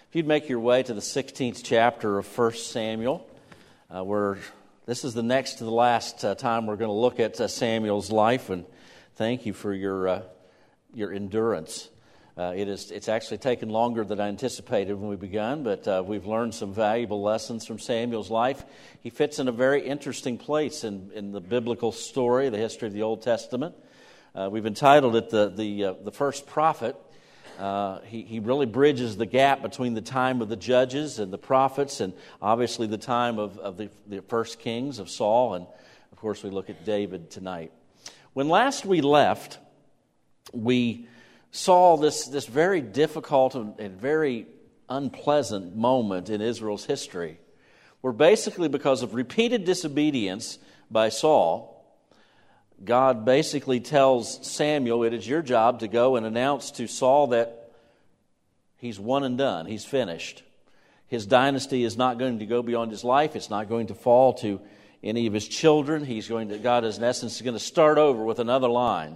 If you'd make your way to the 16th chapter of 1 Samuel, this is the next to the last time we're going to look at Samuel's life, and thank you for your endurance. It's actually taken longer than I anticipated when we began, but we've learned some valuable lessons from Samuel's life. He fits in a very interesting place in the biblical story, the history of the Old Testament. We've entitled it the first prophet. He really bridges the gap between the time of the judges and the prophets, and obviously the time of the first kings of Saul, and of course we look at David tonight. When last we left, we saw this very difficult and very unpleasant moment in Israel's history, where basically because of repeated disobedience by Saul, God basically tells Samuel, it is your job to go and announce to Saul that he's one and done, he's finished. His dynasty is not going to go beyond his life, it's not going to fall to any of his children. God is in essence going to start over with another line.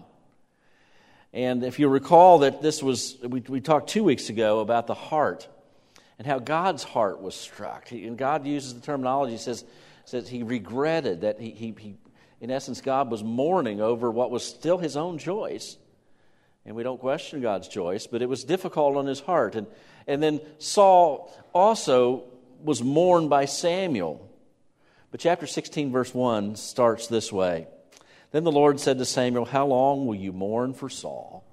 And if you recall that we talked 2 weeks ago about the heart and how God's heart was struck. And God uses the terminology, says he regretted that he in essence, God was mourning over what was still his own choice. And we don't question God's choice, but it was difficult on his heart. And then Saul also was mourned by Samuel. But chapter 16, verse 1 starts this way. Then the Lord said to Samuel, "How long will you mourn for Saul?"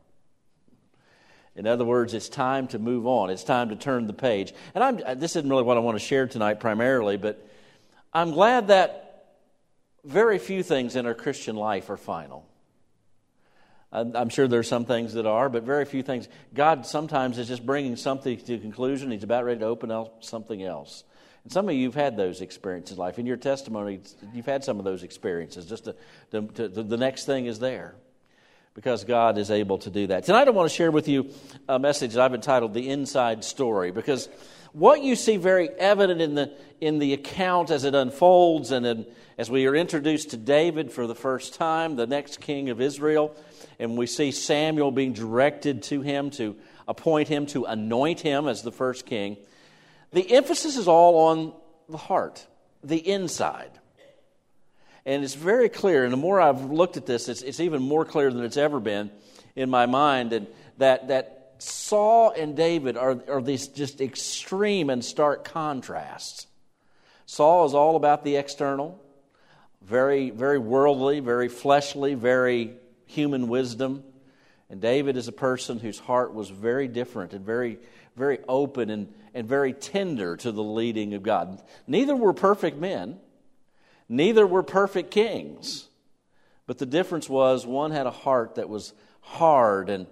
In other words, it's time to move on. It's time to turn the page. And this isn't really what I want to share tonight primarily, but I'm glad that very few things in our Christian life are final. I'm sure there are some things that are, but very few things. God sometimes is just bringing something to conclusion. He's about ready to open up something else. And some of you have had those experiences in life. In your testimony, you've had some of those experiences. Just the next thing is there because God is able to do that. Tonight I want to share with you a message that I've entitled The Inside Story, because what you see very evident in the account as it unfolds and as we are introduced to David for the first time, the next king of Israel, and we see Samuel being directed to him to appoint him, to anoint him as the first king, the emphasis is all on the heart, the inside. And it's very clear, and the more I've looked at this, it's even more clear than it's ever been in my mind, and that Saul and David are these just extreme and stark contrasts. Saul is all about the external, very, very worldly, very fleshly, very human wisdom. And David is a person whose heart was very different and very, very open and very tender to the leading of God. Neither were perfect men. Neither were perfect kings. But the difference was one had a heart that was hard and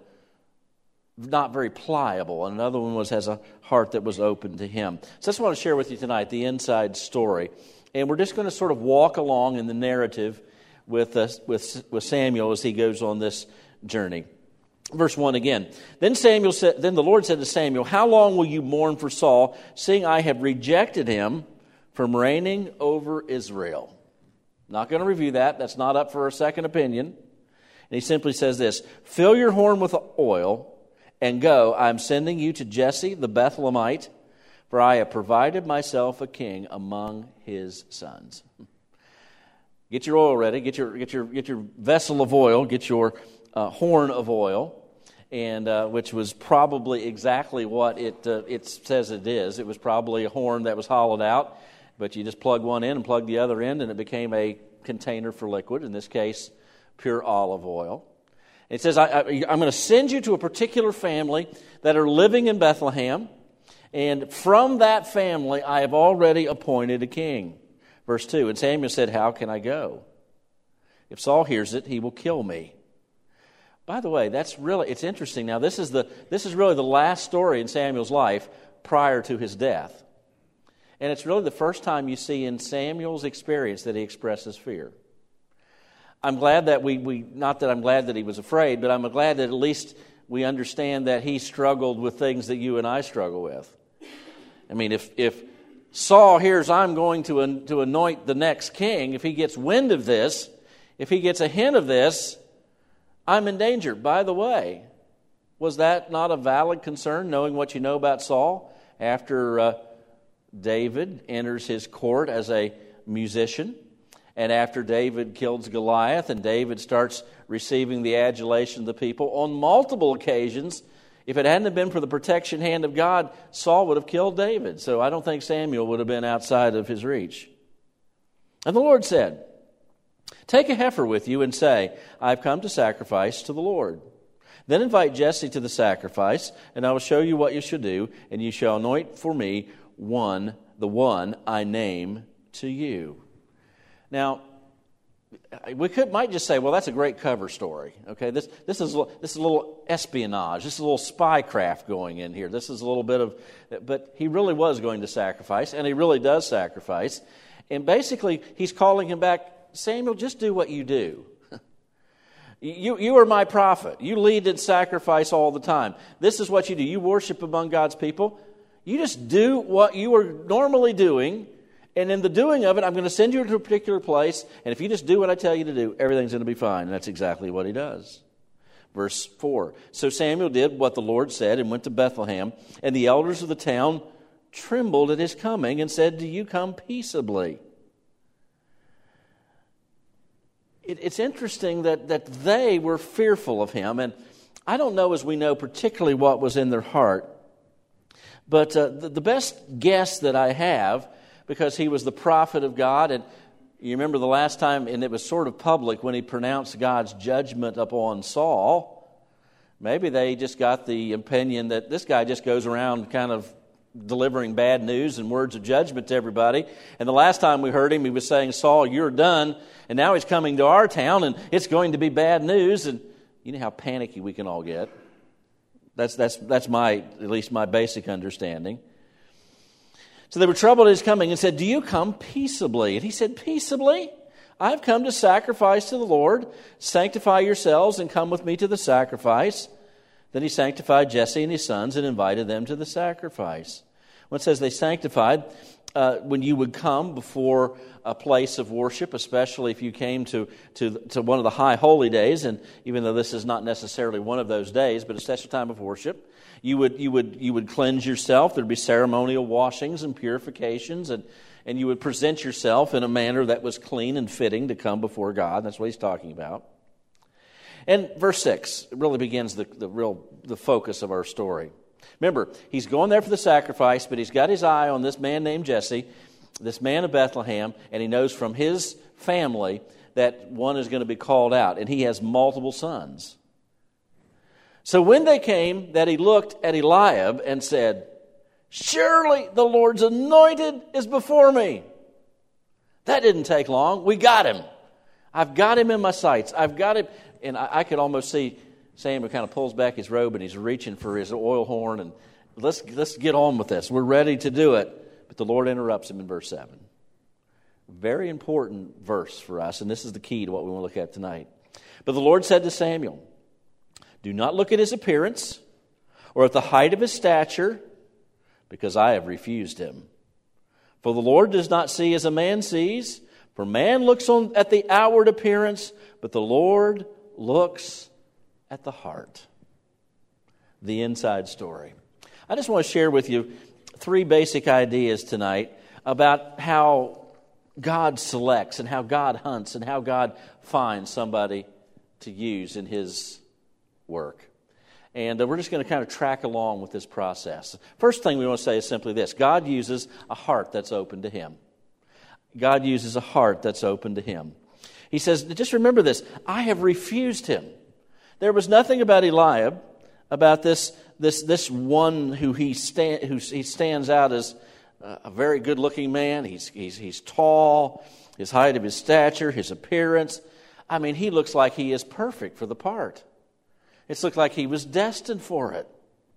not very pliable, and another one has a heart that was open to him. So that's what I want to share with you tonight, the inside story. And we're just going to sort of walk along in the narrative with Samuel as he goes on this journey. Verse 1 again. Then the Lord said to Samuel, "How long will you mourn for Saul, seeing I have rejected him from reigning over Israel?" Not going to review that. That's not up for a second opinion. And he simply says this, "Fill your horn with oil and go. I am sending you to Jesse the Bethlehemite, for I have provided myself a king among his sons." Get your oil ready. Get your vessel of oil. Get your horn of oil, and which was probably exactly what it says it is. It was probably a horn that was hollowed out, but you just plug one in and plug the other in, and it became a container for liquid. In this case, pure olive oil. It says, I'm going to send you to a particular family that are living in Bethlehem, and from that family I have already appointed a king. Verse 2, and Samuel said, "How can I go? If Saul hears it, he will kill me." By the way, it's interesting. Now, this is really the last story in Samuel's life prior to his death. And it's really the first time you see in Samuel's experience that he expresses fear. I'm glad that not that I'm glad that he was afraid, but I'm glad that at least we understand that he struggled with things that you and I struggle with. I mean, if Saul hears I'm going to anoint the next king, if he gets wind of this, if he gets a hint of this, I'm in danger. By the way, was that not a valid concern, knowing what you know about Saul? after David enters his court as a musician, and after David kills Goliath and David starts receiving the adulation of the people, on multiple occasions, if it hadn't been for the protection hand of God, Saul would have killed David. So I don't think Samuel would have been outside of his reach. And the Lord said, "Take a heifer with you and say, I've come to sacrifice to the Lord. Then invite Jesse to the sacrifice, and I will show you what you shall do, and you shall anoint for me the one I name to you." Now, might just say, well, that's a great cover story. Okay, this is a little espionage. This is a little spycraft going in here. This is a little bit of, but he really was going to sacrifice, and he really does sacrifice. And basically, he's calling him back, Samuel, just do what you do. You are my prophet. You lead in sacrifice all the time. This is what you do. You worship among God's people. You just do what you are normally doing. And in the doing of it, I'm going to send you to a particular place, and if you just do what I tell you to do, everything's going to be fine. And that's exactly what he does. Verse 4, so Samuel did what the Lord said and went to Bethlehem, and the elders of the town trembled at his coming and said, "Do you come peaceably?" It's interesting that they were fearful of him, and I don't know as we know particularly what was in their heart, but the best guess that I have, because he was the prophet of God, and you remember the last time, and it was sort of public, when he pronounced God's judgment upon Saul, maybe they just got the opinion that this guy just goes around kind of delivering bad news and words of judgment to everybody. And the last time we heard him, he was saying, "Saul, you're done," and now he's coming to our town, and it's going to be bad news. And you know how panicky we can all get. That's my, at least my basic understanding. So they were troubled at his coming and said, "Do you come peaceably?" And he said, "Peaceably? I've come to sacrifice to the Lord. Sanctify yourselves and come with me to the sacrifice." Then he sanctified Jesse and his sons and invited them to the sacrifice. When it says they sanctified, when you would come before a place of worship, especially if you came to one of the high holy days, and even though this is not necessarily one of those days, but a special time of worship, you would cleanse yourself. There'd be ceremonial washings and purifications, and you would present yourself in a manner that was clean and fitting to come before God. That's what he's talking about. And verse 6 really begins the focus of our story. Remember, he's going there for the sacrifice, but he's got his eye on this man named Jesse, this man of Bethlehem, and he knows from his family that one is going to be called out, and he has multiple sons. So when they came, that he looked at Eliab and said, "Surely the Lord's anointed is before me." That didn't take long. We got him. I've got him in my sights. I've got him. And I could almost see Samuel kind of pulls back his robe and he's reaching for his oil horn, and let's get on with this. We're ready to do it. But the Lord interrupts him in verse 7. Very important verse for us, and this is the key to what we want to look at tonight. But the Lord said to Samuel, "Do not look at his appearance or at the height of his stature, because I have refused him. For the Lord does not see as a man sees, for man looks on at the outward appearance, but the Lord looks at the heart." The inside story. I just want to share with you 3 basic ideas tonight about how God selects and how God hunts and how God finds somebody to use in his work. And we're just going to kind of track along with this process. First thing we want to say is simply this: God uses a heart that's open to him. God uses a heart that's open to him. He says, just remember this: I have refused him. There was nothing about Eliab, about this one who he stands out as a very good-looking man. He's tall, his height of his stature, his appearance. I mean, he looks like he is perfect for the part. It looked like he was destined for it.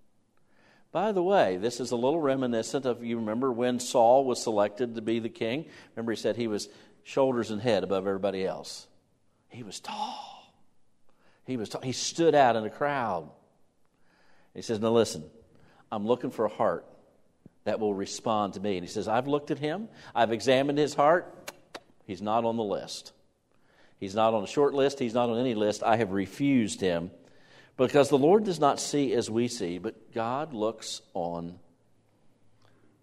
By the way, this is a little reminiscent of, you remember when Saul was selected to be the king? Remember, he said he was shoulders and head above everybody else. He was tall. He stood out in the crowd. He says, "Now listen, I'm looking for a heart that will respond to me." And he says, "I've looked at him. I've examined his heart. He's not on the list. He's not on a short list. He's not on any list. I have refused him." Because the Lord does not see as we see, but God looks on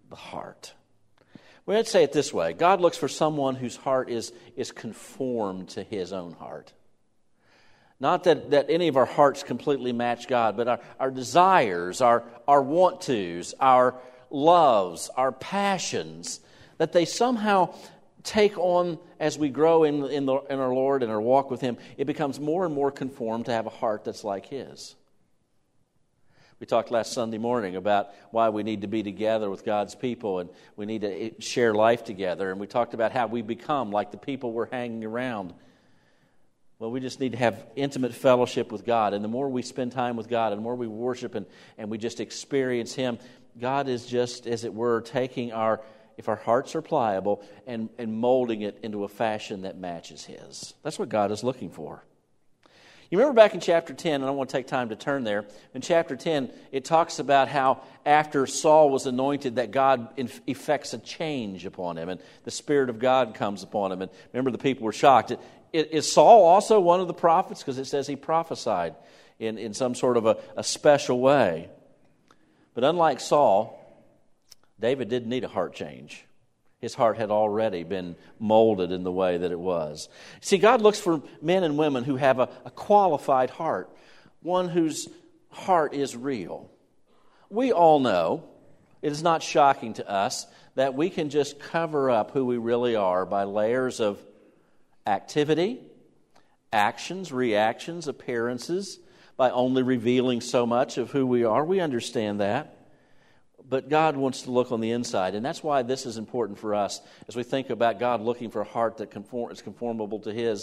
the heart. Well, let's say it this way. God looks for someone whose heart is conformed to His own heart. Not that any of our hearts completely match God, but our desires, our want-tos, our loves, our passions, that they somehow take on, as we grow in our Lord and our walk with Him, it becomes more and more conformed to have a heart that's like His. We talked last Sunday morning about why we need to be together with God's people and we need to share life together. And we talked about how we become like the people we're hanging around. Well, we just need to have intimate fellowship with God. And the more we spend time with God and the more we worship and we just experience Him, God is just, as it were, taking if our hearts are pliable and molding it into a fashion that matches His. That's what God is looking for. You remember back in chapter 10, and I don't want to take time to turn there. In chapter 10, it talks about how after Saul was anointed that God effects a change upon him, and the Spirit of God comes upon him. And remember, the people were shocked. Is Saul also one of the prophets? Because it says he prophesied in some sort of a special way. But unlike Saul, David didn't need a heart change. His heart had already been molded in the way that it was. See, God looks for men and women who have a qualified heart, one whose heart is real. We all know, it is not shocking to us, that we can just cover up who we really are by layers of activity, actions, reactions, appearances, by only revealing so much of who we are. We understand that. But God wants to look on the inside, and that's why this is important for us as we think about God looking for a heart that is conformable to His.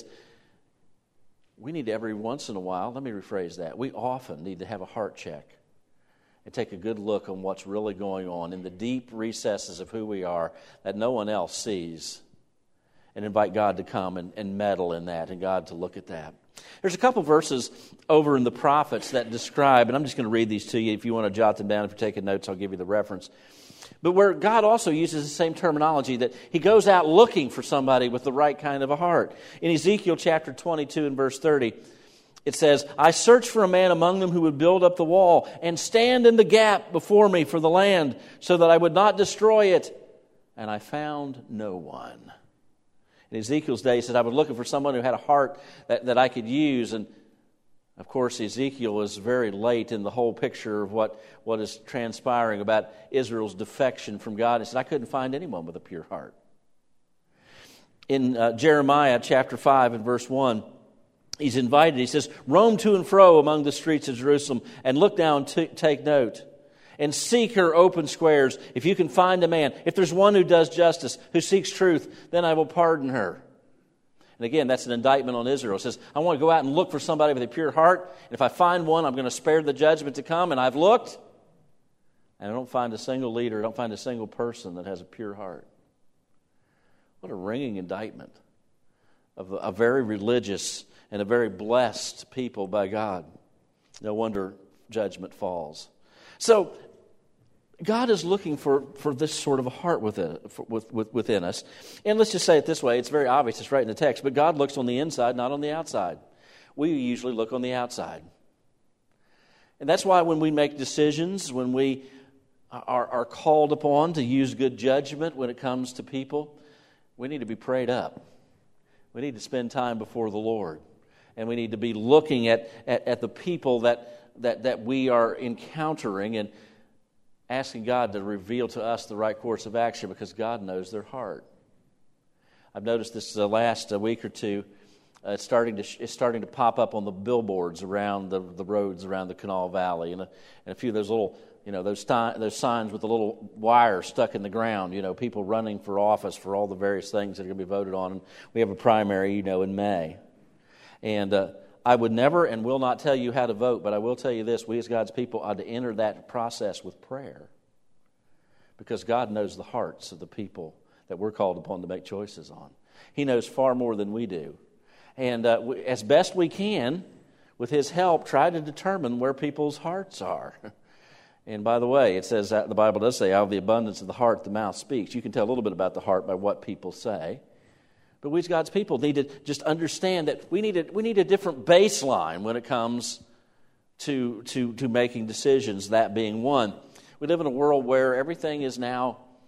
We need to every once in a while, let me rephrase that, we often need to have a heart check and take a good look on what's really going on in the deep recesses of who we are that no one else sees, and invite God to come and meddle in that and God to look at that. There's a couple verses over in the prophets that describe, and I'm just going to read these to you. If you want to jot them down, if you're taking notes, I'll give you the reference. But where God also uses the same terminology, that He goes out looking for somebody with the right kind of a heart. In Ezekiel chapter 22 and verse 30, it says, I searched for a man among them who would build up the wall and stand in the gap before me for the land so that I would not destroy it. And I found no one. In Ezekiel's day, he said, I was looking for someone who had a heart that I could use. And, of course, Ezekiel was very late in the whole picture of what is transpiring about Israel's defection from God. He said, I couldn't find anyone with a pure heart. In Jeremiah chapter 5 and verse 1, he's invited. He says, roam to and fro among the streets of Jerusalem and look down, take note. And seek her open squares. If you can find a man, if there's one who does justice, who seeks truth, then I will pardon her. And again, that's an indictment on Israel. It says, I want to go out and look for somebody with a pure heart. And if I find one, I'm going to spare the judgment to come. And I've looked, and I don't find a single leader, I don't find a single person that has a pure heart. What a ringing indictment of a very religious and a very blessed people by God. No wonder judgment falls. So, God is looking for this sort of a heart within us. And let's just say it this way. It's very obvious. It's right in the text. But God looks on the inside, not on the outside. We usually look on the outside. And that's why when we make decisions, when we are called upon to use good judgment when it comes to people, we need to be prayed up. We need to spend time before the Lord. And we need to be looking at the people that we are encountering and asking God to reveal to us the right course of action because God knows their heart. I've noticed this the last week or two. It's starting to pop up on the billboards around the roads around the Kanawha Valley, and a few of those little, those signs with the little wire stuck in the ground. People running for office for all the various things that are going to be voted on. And we have a primary, in May, and I would never and will not tell you how to vote, but I will tell you this: we as God's people ought to enter that process with prayer, because God knows the hearts of the people that we're called upon to make choices on. He knows far more than we do. And as best we can, with His help, try to determine where people's hearts are. And by the way, it says that the Bible does say, out of the abundance of the heart, the mouth speaks. You can tell a little bit about the heart by what people say. But we as God's people need to just understand that we need a different baseline when it comes to making decisions, that being one. We live in a world where everything is now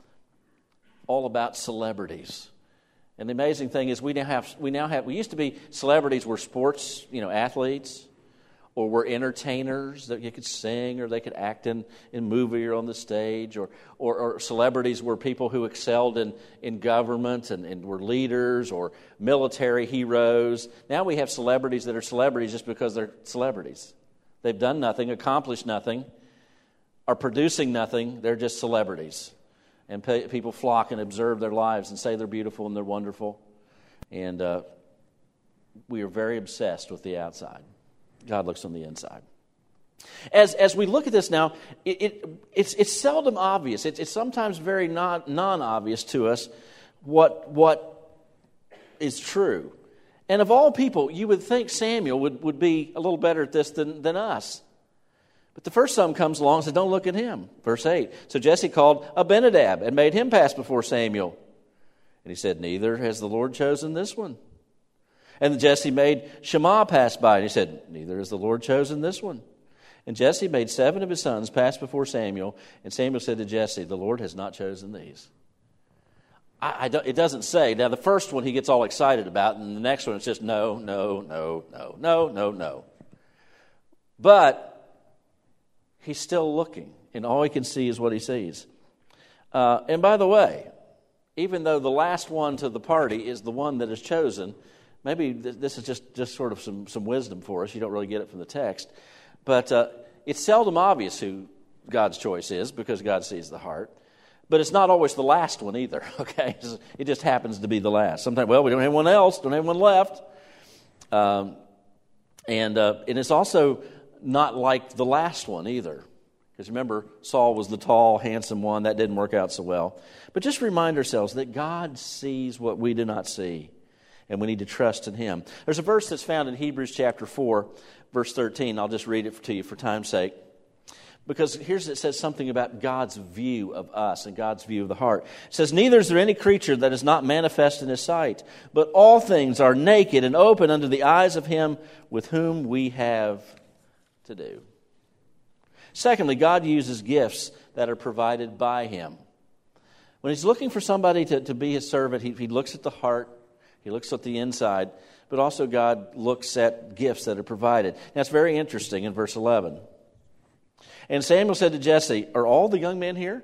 all about celebrities. And the amazing thing is we used to be celebrities were sports, athletes, or were entertainers that you could sing or they could act in movie or on the stage, or celebrities were people who excelled in government and were leaders or military heroes. Now we have celebrities that are celebrities just because they're celebrities. They've done nothing, accomplished nothing, are producing nothing. They're just celebrities. And people flock and observe their lives and say they're beautiful and they're wonderful. And we are very obsessed with the outside. God looks on the inside. As we look at this now, it's seldom obvious. It's sometimes very non-obvious to us what is true. And of all people, you would think Samuel would be a little better at this than us. But the first son comes along and said, don't look at him. Verse 8. So Jesse called Abinadab and made him pass before Samuel. And he said, neither has the Lord chosen this one. And Jesse made Shammah pass by. And he said, neither has the Lord chosen this one. And Jesse made 7 of his sons pass before Samuel. And Samuel said to Jesse, the Lord has not chosen these. It doesn't say. Now, the first one he gets all excited about. And the next one it's just no, no, no, no, no, no, no. But he's still looking, and all he can see is what he sees. And by the way, even though the last one to the party is the one that is chosen, maybe this is just sort of some wisdom for us. You don't really get it from the text. But it's seldom obvious who God's choice is because God sees the heart. But it's not always the last one either, okay? It just happens to be the last. Sometimes, well, we don't have one else, don't have one left. And it's also not like the last one either. Because remember, Saul was the tall, handsome one. That didn't work out so well. But just remind ourselves that God sees what we do not see. And we need to trust in Him. There's a verse that's found in Hebrews chapter 4, verse 13. I'll just read it to you for time's sake. Because it says something about God's view of us and God's view of the heart. It says, neither is there any creature that is not manifest in His sight, but all things are naked and open unto the eyes of Him with whom we have to do. Secondly, God uses gifts that are provided by Him. When He's looking for somebody to be His servant, He looks at the heart, He looks at the inside, but also God looks at gifts that are provided. Now, it's very interesting in verse 11. And Samuel said to Jesse, are all the young men here?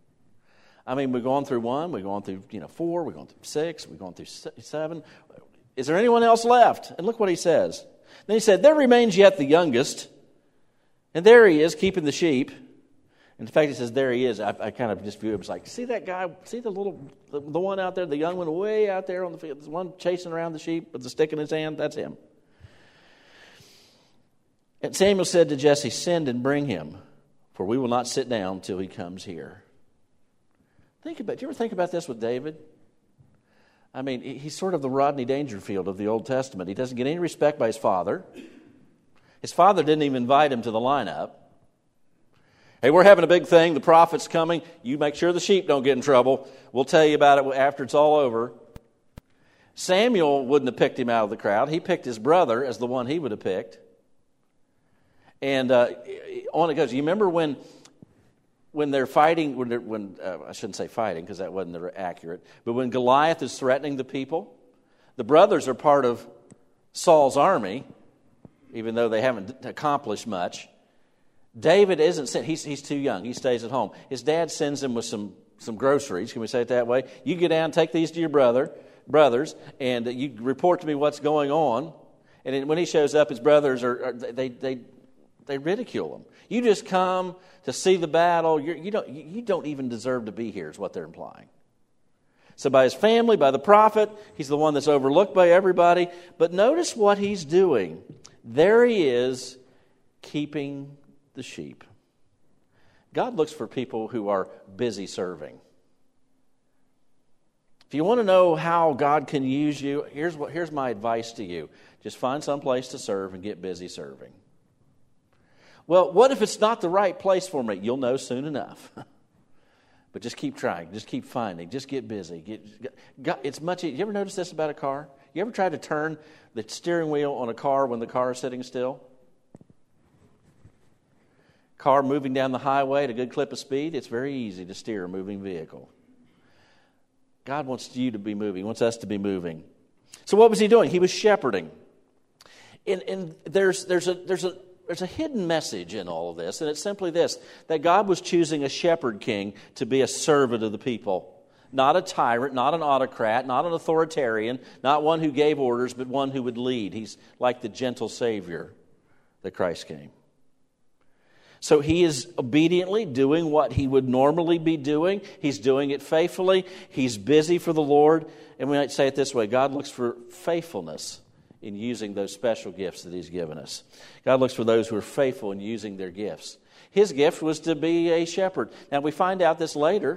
I mean, we've gone through 1, we've gone through 4, we've gone through 6, we've gone through 7. Is there anyone else left? And look what he says. Then he said, there remains yet the youngest, and there he is keeping the sheep. In fact, he says, there he is. I kind of just view him as like, see that guy, see the one out there, the young one way out there on the field, the one chasing around the sheep with the stick in his hand? That's him. And Samuel said to Jesse, send and bring him, for we will not sit down till he comes here. Do you ever think about this with David? I mean, he's sort of the Rodney Dangerfield of the Old Testament. He doesn't get any respect by his father. His father didn't even invite him to the lineup. Hey, we're having a big thing. The prophet's coming. You make sure the sheep don't get in trouble. We'll tell you about it after it's all over. Samuel wouldn't have picked him out of the crowd. He picked his brother as the one he would have picked. And on it goes. You remember when they're fighting, when I shouldn't say fighting because that wasn't accurate, but when Goliath is threatening the people, the brothers are part of Saul's army, even though they haven't accomplished much. David isn't sent. He's too young. He stays at home. His dad sends him with some groceries. Can we say it that way? You get down, take these to your brothers, and you report to me what's going on. And when he shows up, his brothers they ridicule him. You just come to see the battle. You don't even deserve to be here, is what they're implying. So by his family, by the prophet, he's the one that's overlooked by everybody. But notice what he's doing. There he is, keeping the sheep. God looks for people who are busy serving. If you want to know how God can use you, here's my advice to you. Just find some place to serve and get busy serving. Well, what if it's not the right place for me? You'll know soon enough. But just keep trying. Just keep finding. Just get busy. It's much easier. You ever notice this about a car? You ever try to turn the steering wheel on a car when the car is sitting still? Car moving down the highway at a good clip of speed, it's very easy to steer a moving vehicle. God wants you to be moving. He wants us to be moving. So what was he doing? He was shepherding. And there's a hidden message in all of this, and it's simply this, that God was choosing a shepherd king to be a servant of the people. Not a tyrant, not an autocrat, not an authoritarian, not one who gave orders, but one who would lead. He's like the gentle Savior that Christ came. So he is obediently doing what he would normally be doing. He's doing it faithfully. He's busy for the Lord. And we might say it this way, God looks for faithfulness in using those special gifts that he's given us. God looks for those who are faithful in using their gifts. His gift was to be a shepherd. Now we find out this later.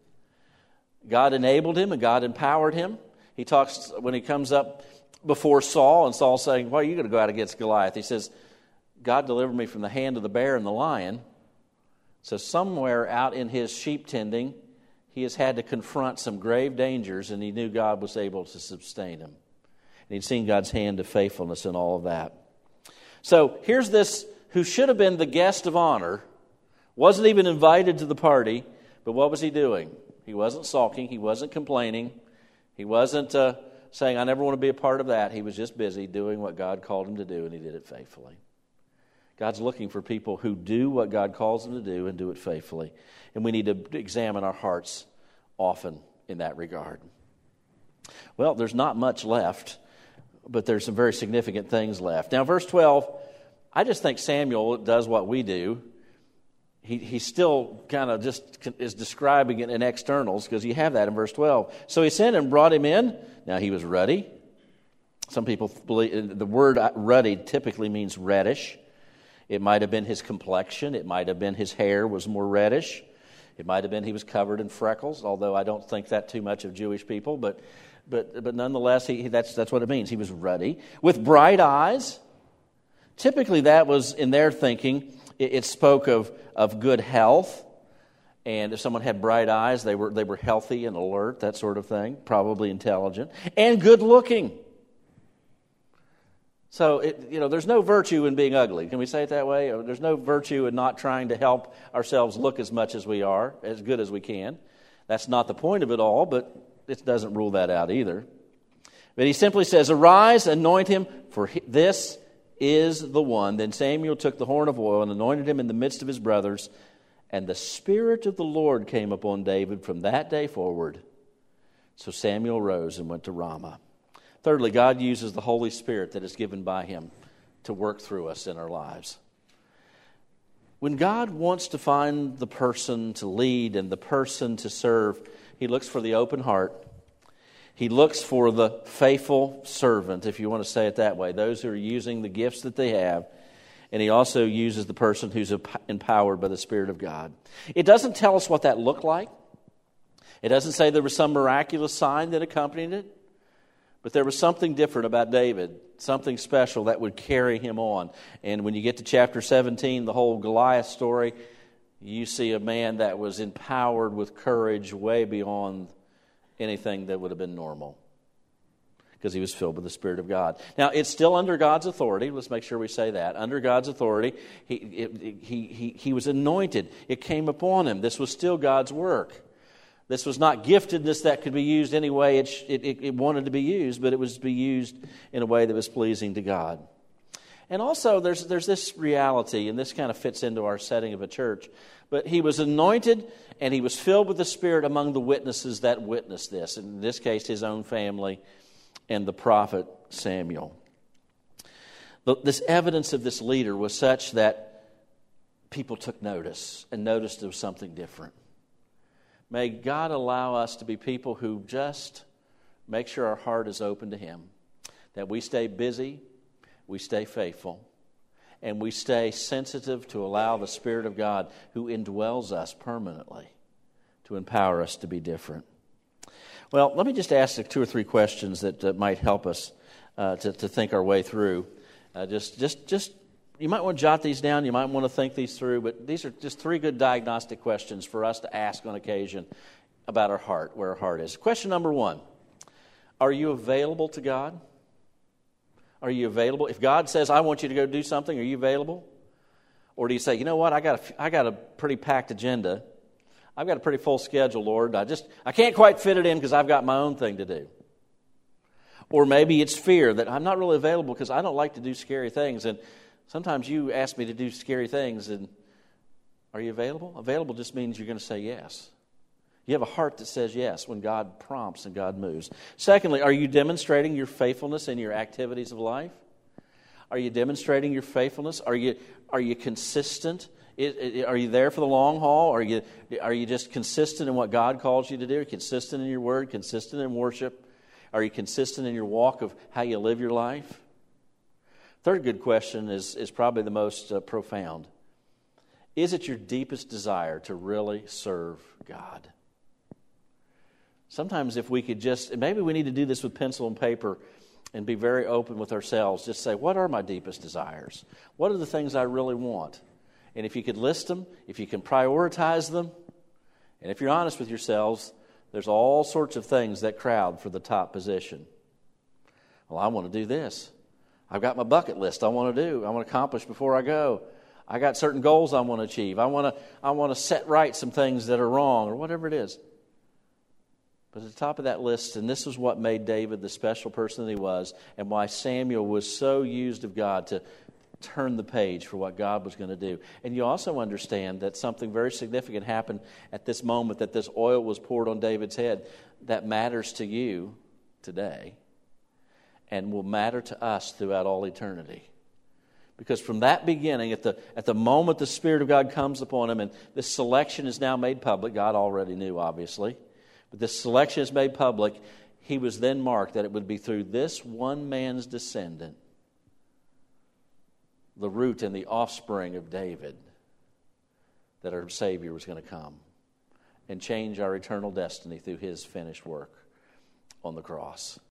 God enabled him and God empowered him. He talks when he comes up before Saul, and Saul's saying, "Why are you going to go out against Goliath?" He says, "God delivered me from the hand of the bear and the lion." So somewhere out in his sheep tending, he has had to confront some grave dangers, and he knew God was able to sustain him. And he'd seen God's hand of faithfulness in all of that. So here's this who should have been the guest of honor, wasn't even invited to the party, but what was he doing? He wasn't sulking. He wasn't complaining. He wasn't saying, "I never want to be a part of that." He was just busy doing what God called him to do, and he did it faithfully. God's looking for people who do what God calls them to do and do it faithfully. And we need to examine our hearts often in that regard. Well, there's not much left, but there's some very significant things left. Now, verse 12, I just think Samuel does what we do. He still kind of just is describing it in externals, because you have that in verse 12. So he sent and brought him in. Now, he was ruddy. Some people believe the word ruddy typically means reddish. It might have been his complexion. It might have been his hair was more reddish. It might have been he was covered in freckles, although I don't think that too much of Jewish people. But nonetheless, that's what it means. He was ruddy. With bright eyes. Typically that was, in their thinking, it spoke of good health. And if someone had bright eyes, they were healthy and alert, that sort of thing. Probably intelligent. And good looking. So, there's no virtue in being ugly. Can we say it that way? There's no virtue in not trying to help ourselves look as much as we are, as good as we can. That's not the point of it all, but it doesn't rule that out either. But he simply says, "Arise, anoint him, for this is the one." Then Samuel took the horn of oil and anointed him in the midst of his brothers. And the Spirit of the Lord came upon David from that day forward. So Samuel rose and went to Ramah. Thirdly, God uses the Holy Spirit that is given by him to work through us in our lives. When God wants to find the person to lead and the person to serve, he looks for the open heart. He looks for the faithful servant, if you want to say it that way, those who are using the gifts that they have. And he also uses the person who's empowered by the Spirit of God. It doesn't tell us what that looked like. It doesn't say there was some miraculous sign that accompanied it. But there was something different about David, something special that would carry him on. And when you get to chapter 17, the whole Goliath story, you see a man that was empowered with courage way beyond anything that would have been normal, because he was filled with the Spirit of God. Now, it's still under God's authority. Let's make sure we say that. Under God's authority, he was anointed. It came upon him. This was still God's work. This was not giftedness that could be used any way it wanted to be used, but it was to be used in a way that was pleasing to God. And also, there's this reality, and this kind of fits into our setting of a church. But he was anointed, and he was filled with the Spirit among the witnesses that witnessed this. In this case, his own family and the prophet Samuel. This evidence of this leader was such that people took notice and noticed there was something different. May God allow us to be people who just make sure our heart is open to him, that we stay busy, we stay faithful, and we stay sensitive to allow the Spirit of God, who indwells us permanently, to empower us to be different. Well, let me just ask 2 or 3 questions that might help us to think our way through. Just you might want to jot these down. You might want to think these through. But these are just 3 good diagnostic questions for us to ask on occasion about our heart, where our heart is. Question number 1: are you available to God? Are you available? If God says, "I want you to go do something," are you available? Or do you say, "You know what? I got a pretty packed agenda. I've got a pretty full schedule, Lord. I can't quite fit it in because I've got my own thing to do. Or maybe it's fear that I'm not really available because I don't like to do scary things. And sometimes you ask me to do scary things, and are you available? Available just means you're going to say yes. You have a heart that says yes when God prompts and God moves. Secondly, are you demonstrating your faithfulness in your activities of life? Are you demonstrating your faithfulness? Are you consistent? Are you there for the long haul? Are you just consistent in what God calls you to do? Are you consistent in your word? Consistent in worship? Are you consistent in your walk of how you live your life? Third good question is probably the most profound. Is it your deepest desire to really serve God? Sometimes if we could just, and maybe we need to do this with pencil and paper and be very open with ourselves, just say, what are my deepest desires? What are the things I really want? And if you could list them, if you can prioritize them, and if you're honest with yourselves, there's all sorts of things that crowd for the top position. Well, I want to do this. I've got my bucket list I want to do. I want to accomplish before I go. I got certain goals I want to achieve. I want to set right some things that are wrong or whatever it is. But at the top of that list, and this is what made David the special person that he was, and why Samuel was so used of God to turn the page for what God was going to do. And you also understand that something very significant happened at this moment, that this oil was poured on David's head, that matters to you today and will matter to us throughout all eternity. Because from that beginning, at the moment the Spirit of God comes upon him, and this selection is now made public, God already knew, obviously, but this selection is made public, he was then marked that it would be through this one man's descendant, the root and the offspring of David, that our Savior was going to come and change our eternal destiny through his finished work on the cross.